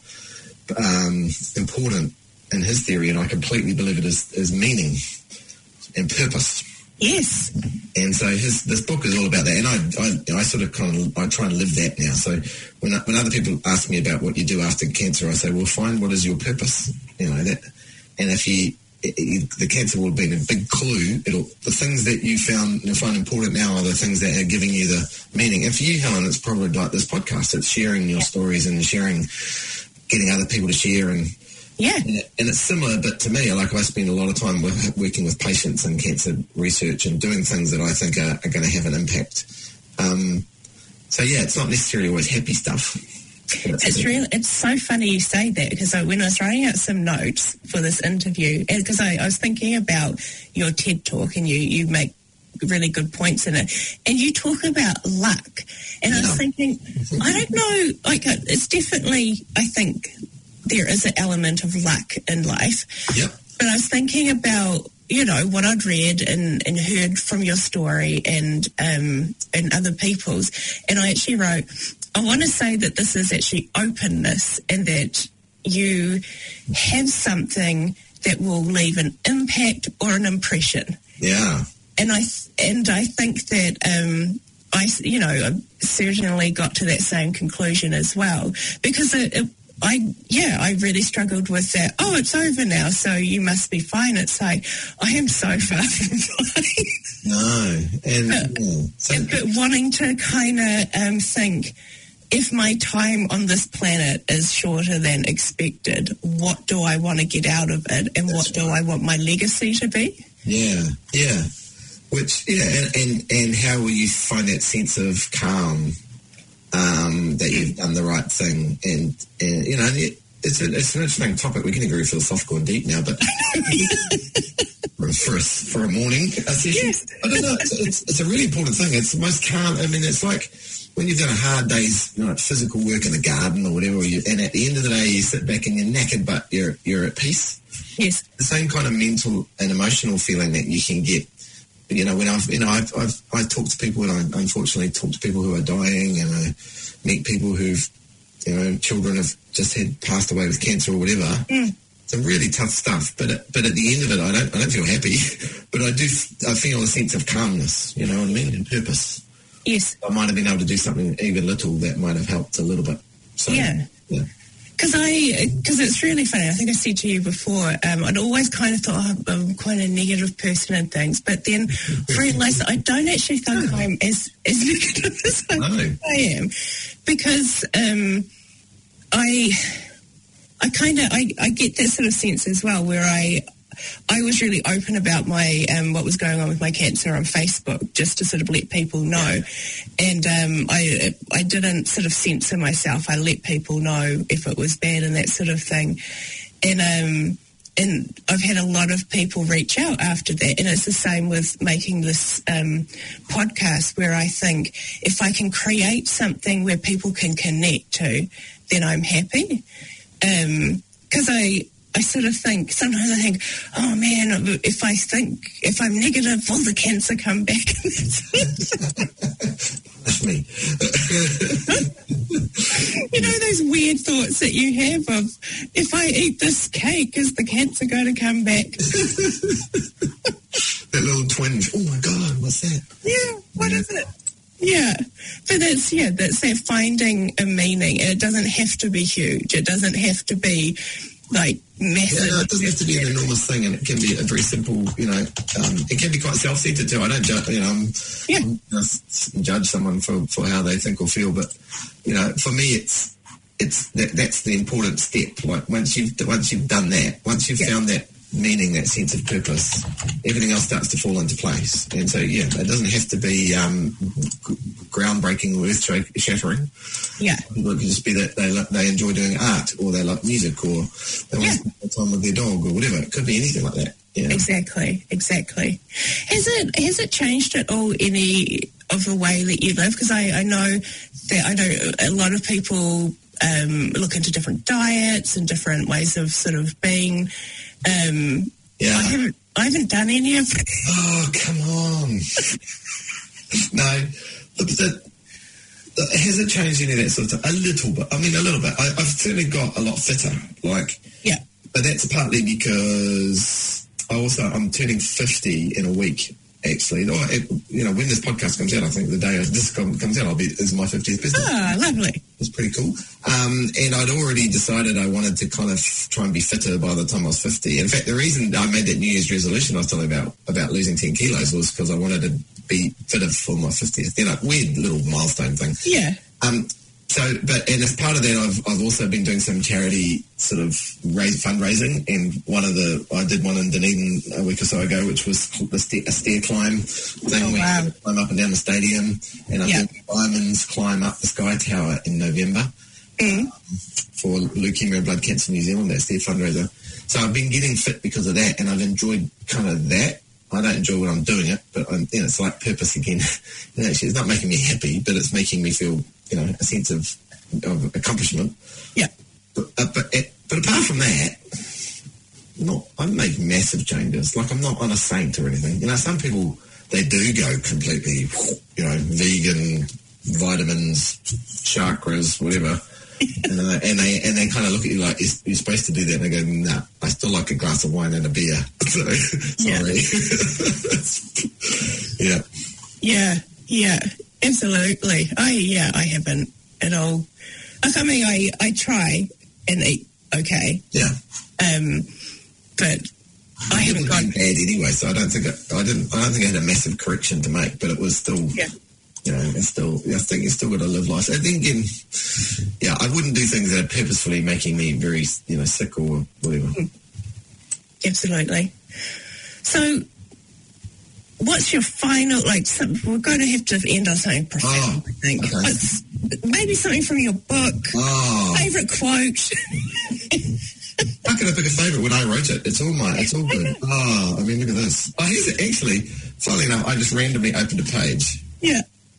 important in his theory, and I completely believe it, is meaning and purpose. Yes. And so this book is all about that, and I sort of I try and live that now. So when other people ask me about what you do after cancer, I say, well, find what is your purpose, that, and if the cancer will have been a big clue. The things that you'll find important now are the things that are giving you the meaning. And for you, Helen, it's probably like this podcast. It's sharing your stories and getting other people to share and. Yeah. And it's similar, but to me, I spend a lot of time working with patients in cancer research and doing things that I think are going to have an impact. So, it's not necessarily always happy stuff. It's so funny you say that, because when I was writing out some notes for this interview, because I was thinking about your TED Talk, and you make really good points in it, and you talk about luck, and I was thinking, I don't know, it's definitely, I think, there is an element of luck in life. Yep. But I was thinking about, what I'd read and heard from your story and other people's. And I actually wrote, I want to say that this is actually openness, and that you have something that will leave an impact or an impression. Yeah. And I think that I certainly got to that same conclusion as well, because I really struggled with that. Oh, it's over now, so you must be fine. It's like, I am so far from fine. No. But wanting to kind of think, if my time on this planet is shorter than expected, what do I want to get out of it, and what do I want my legacy to be? Yeah. And how will you find that sense of calm? That you've done the right thing, and it's an interesting topic. We're getting very philosophical and deep now, but for a morning session, yes. I don't know. It's a really important thing. It's the most calm. I mean, it's like when you've done a hard day's physical work in the garden or whatever, and at the end of the day you sit back and you're knackered, but you're at peace. Yes, the same kind of mental and emotional feeling that you can get. When I talk to people, and I unfortunately talk to people who are dying, and I meet people who've, children have just passed away with cancer or whatever. It's a really tough stuff. But at the end of it, I don't feel happy, but I feel a sense of calmness. You know what I mean, and purpose. Yes, I might have been able to do something even little that might have helped a little bit. So, yeah. Because it's really funny. I think I said to you before, I'd always kind of thought I'm quite a negative person and things, but then realised that I don't actually think I'm as negative as I am, because I get that sort of sense as well, where I was really open about my what was going on with my cancer on Facebook, just to sort of let people know. And I didn't sort of censor myself. I let people know if it was bad and that sort of thing. And I've had a lot of people reach out after that. And it's the same with making this podcast, where I think if I can create something where people can connect to, then I'm happy. Because sort of think, sometimes I think, oh man, if I'm negative, will the cancer come back? That's me. You know, those weird thoughts that you have of, if I eat this cake, is the cancer going to come back? That little twinge. Oh my God, what's that? Yeah, what is it? Yeah, but that's that finding a meaning, and it doesn't have to be huge. It doesn't have to be like massive. Yeah, no, it doesn't have to be an enormous thing, and it can be a very simple, it can be quite self-centered too. I don't judge, I'm judge someone for how they think or feel, but, for me that's the important step. Like once you've done that, once you've found that meaning, that sense of purpose, everything else starts to fall into place. And so, it doesn't have to be groundbreaking, earth-shattering. Yeah. It can just be that they enjoy doing art, or they like music, or they want to spend time with their dog, or whatever. It could be anything like that. Yeah. Exactly. Has it changed at all any of the way that you live? Because I know a lot of people look into different diets and different ways of sort of being. I haven't done any of it. Oh, come on. No. Look, has it changed any of that sort of stuff? A little bit. I mean, a little bit. I've certainly got a lot fitter. But that's partly because I'm turning 50 in a week, actually. When this podcast comes out, I think the day this comes out is my 50th birthday. Ah, lovely. It's pretty cool. And I'd already decided I wanted to kind of try and be fitter by the time I was 50. In fact, the reason I made that New Year's resolution I was telling about losing 10 kilos was because I wanted to be fitter for my 50th. Weird little milestone thing. Yeah. And as part of that, I've also been doing some charity sort of fundraising, and I did one in Dunedin a week or so ago, which was a stair climb thing. Oh, wow. We climb up and down the stadium, and I'm doing Fireman's Climb up the Sky Tower in November for Leukemia and Blood Cancer New Zealand. That's their fundraiser. So I've been getting fit because of that, and I've enjoyed kind of that. I don't enjoy when I'm doing it, but it's like purpose again. Actually, it's not making me happy, but it's making me feel, a sense of accomplishment. Yeah. But apart from that, I don't make massive changes. Like, I'm not on a saint or anything. Some people, they do go completely, vegan, vitamins, chakras, whatever. and they kind of look at you like, you're supposed to do that, and they go, nah, I still like a glass of wine and a beer. So, sorry. Yeah, absolutely. I haven't at all. I mean, I try and eat okay. Yeah. But I haven't gone bad anyway, so I don't think I had a massive correction to make, but it was still. Yeah. It's still. I think you still got to live life. I think I wouldn't do things that are purposefully making me very, sick or whatever. Absolutely. So, what's your final, we're going to have to end on something profound, I think. Okay. Maybe something from your book. Favourite quote. How can I pick a favourite when I wrote it? It's all good. I mean, look at this. Here's it. Actually, funnily enough, I just randomly opened a page. Yeah.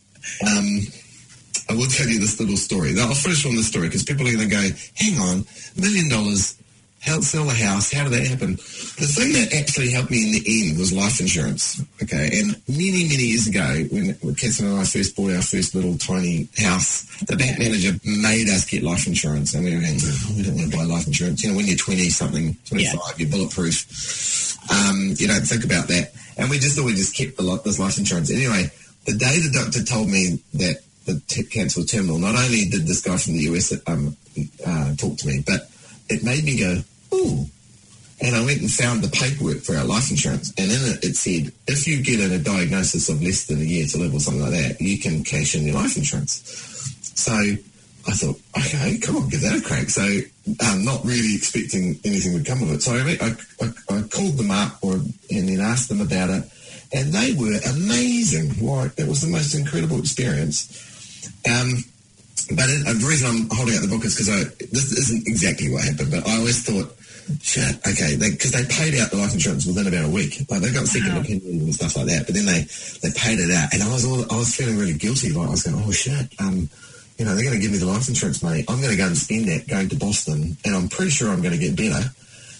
I will tell you this little story. I'll finish on the story because people are going to go, hang on, $1 million, how to sell a house, how did that happen? The thing that actually helped me in the end was life insurance. Okay, and many, many years ago, when Catherine and I first bought our first little tiny house, the bank manager made us get life insurance. And we were going, we don't want to buy life insurance. When you're 20-something, 25, you're bulletproof. You don't think about that. And we just thought we just kept this life insurance. Anyway, the day the doctor told me that the cancer was terminal, not only did this guy from the US talk to me, but it made me go, ooh. And I went and found the paperwork for our life insurance, and in it said, if you get a diagnosis of less than a year to live or something like that, you can cash in your life insurance. So I thought, okay, come on, give that a crack. So not really expecting anything would come of it. So I called them up and then asked them about it, and they were amazing. It was the most incredible experience. But the reason I'm holding out the book is because this isn't exactly what happened, but I always thought, shit, okay, because they paid out the life insurance within about a week. Like, they got second opinions and stuff like that, but then they paid it out, and I was feeling really guilty. Like, I was going, oh shit, they're going to give me the life insurance money. I'm going to go and spend that going to Boston, and I'm pretty sure I'm going to get better.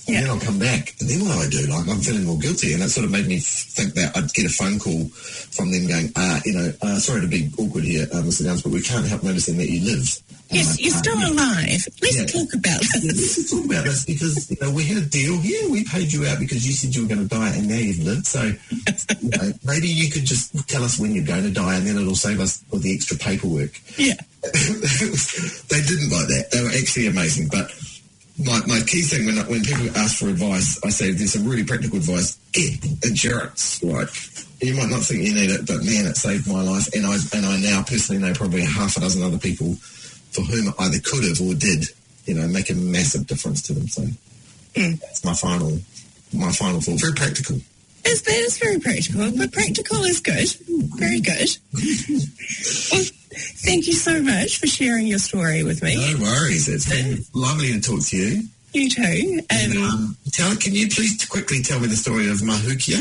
And then I'll come back, and then what do I do? Like, I'm feeling more guilty, and that sort of made me think that I'd get a phone call from them going, sorry to be awkward here, Mr. Downs, but we can't help noticing that you live. Yes, you're still alive. Let's talk about this. Let's talk about this, because, we had a deal here. We paid you out because you said you were going to die, and now you've lived. So, maybe you could just tell us when you're going to die, and then it'll save us all the extra paperwork. Yeah. They didn't like that. They were actually amazing, but my key thing when people ask for advice, I say there's some really practical advice. Get insurance. Like, you might not think you need it, but man, it saved my life, and I now personally know probably half a dozen other people for whom it either could have or did, make a massive difference to them. So that's my final thought. Very practical. That is very practical, but practical is good. Very good. Well, thank you so much for sharing your story with me. No worries. It's been lovely to talk to you. You too. Can you please quickly tell me the story of Mahuika?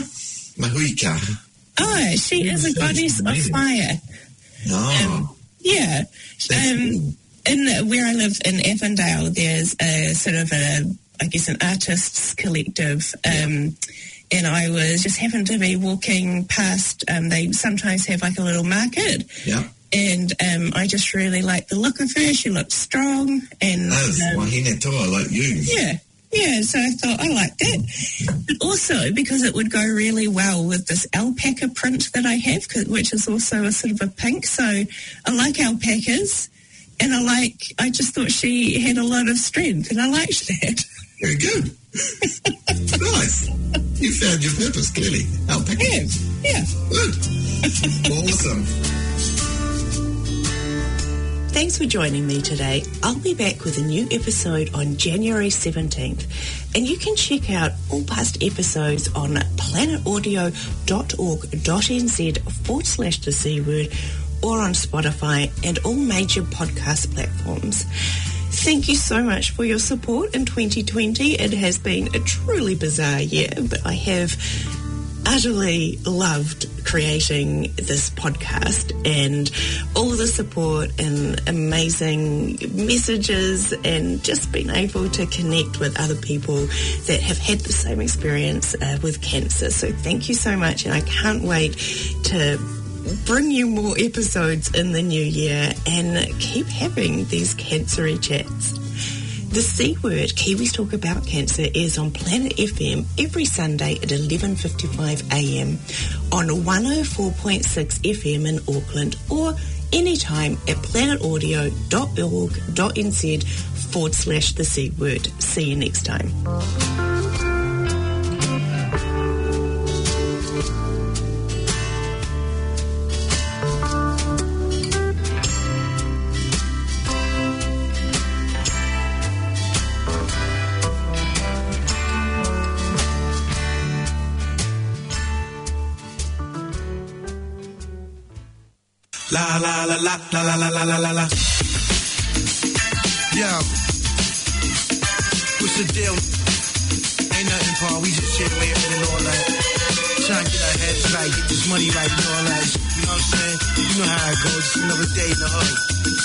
Oh, she is a goddess of fire. Oh. Yeah. Where I live in Avondale, there's a sort of an artists collective. And I was just happened to be walking past. They sometimes have like a little market. Yeah. And I just really liked the look of her. She looked strong. And Wahine toa, like you. Yeah. Yeah, so I thought, I like that. But also because it would go really well with this alpaca print that I have, which is also a sort of a pink. So I like alpacas. And I just thought she had a lot of strength, and I liked that. Very good. Nice. You found your purpose, clearly. Alpaca. Yeah. Good. Awesome. Thanks for joining me today. I'll be back with a new episode on January 17th. And you can check out all past episodes on planetaudio.org.nz/the C Word, or on Spotify and all major podcast platforms. Thank you so much for your support in 2020. It has been a truly bizarre year, but I have utterly loved creating this podcast, and all the support and amazing messages, and just being able to connect with other people that have had the same experience with cancer. So thank you so much, and I can't wait to bring you more episodes in the new year and keep having these cancery chats. The C Word, Kiwis Talk About Cancer, is on Planet FM every Sunday at 11:55 a.m. on 104.6 FM in Auckland, or anytime at planetaudio.org.nz/the C Word. See you next time. La la la la la la la la la la. Yo, what's the deal? Ain't nothing, Paul. We just here waiting and all that. Trying to get our heads right, get this money right and all that. You know what I'm saying? You know how it goes. It's another day in the hood.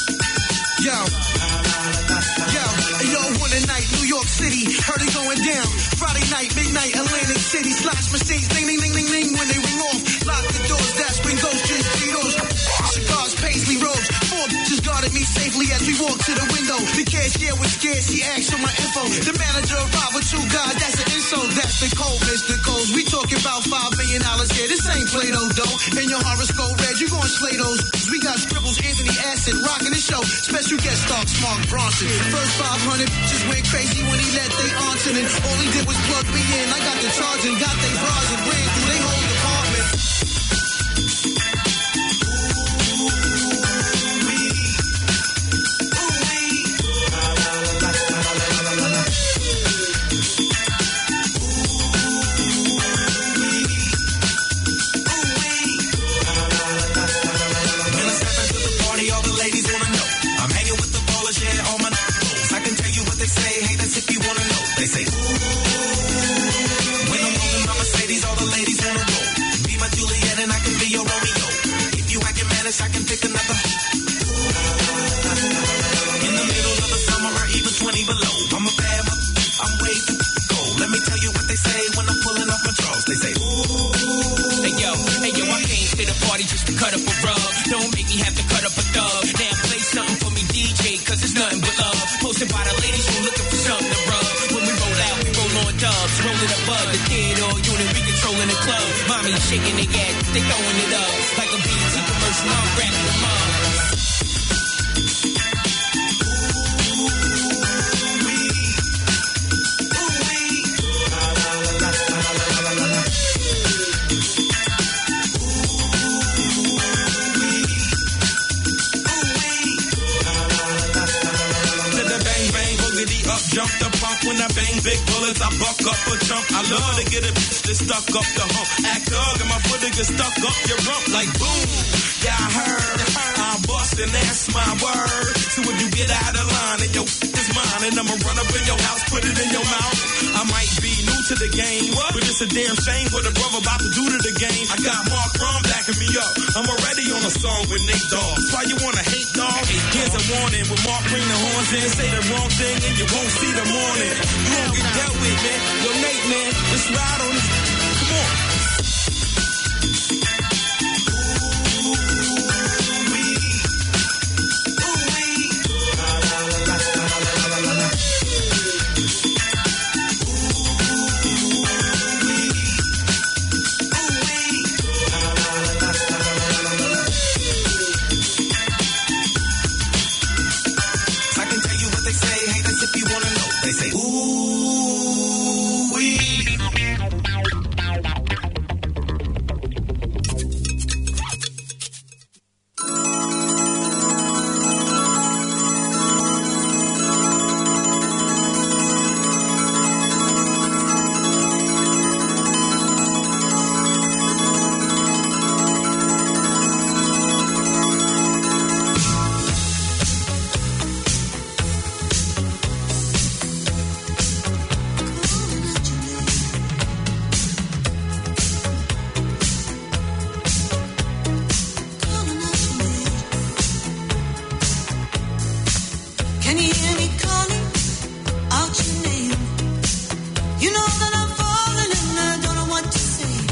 Yo, one night, New York City, heard it going down. Friday night, midnight, Atlantic City, slots, machines, ding, ding, ding, ding, ding. When they ring off, lock the doors, that's when ghost trees, Cheetos, cigars, paisley robes. 4 bitches guarded me safely as we walked to the window. The cashier was scared, she asked for my info. The manager arrived with 2 guys, that's an insult. That's the code, Mr. Coles. We talking about $5 million here. This ain't Play-Doh, though. And your horoscope red, you gon' slay those. We got scribbles, Anthony Acid, rocking the show. Special guest star, Mark Bronson. First 500 just went crazy when he let they answer, and all he did was plug me in. I got the charge and got they bras and ran through they whole department. I can pick another. In the middle of the summer or even 20 below. I'm a bad mother, I'm way too cold. Hey yo, I came to the party just to cut up a rug. Don't make me have to cut up a thug. Now play something for me, DJ, cause it's nothing but love. Posted by the ladies who looking for something to rub. When we roll out, we roll on dubs. Rolling a bud, the kid or unit, we controlling the club. Mommy shaking their ass, they throwing it up. Like a BT commercial, I'm grabbing them up. Jump the pump when I bang big bullets, I buck up a jump. I love to get a bitch that stuck up the hump. Act dog and my foot to get stuck up your rump like boom. Yeah, I heard I'm bustin', that's my word. So if you get out of line and your is mine, and I'ma run up in your house, put it in your mouth. I might be new to the game, but it's a damn shame what a brother about to do to the game. I got Mark Ron backing me up. I'm already on a song with Nate Dogg. That's why you wanna hate dog. Here's a warning when Mark bring the horns in, say the wrong thing and you won't see the morning. You won't get dealt with, man. Yo, Nate, man, let's ride on this. Come on.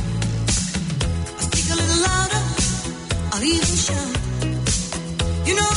You know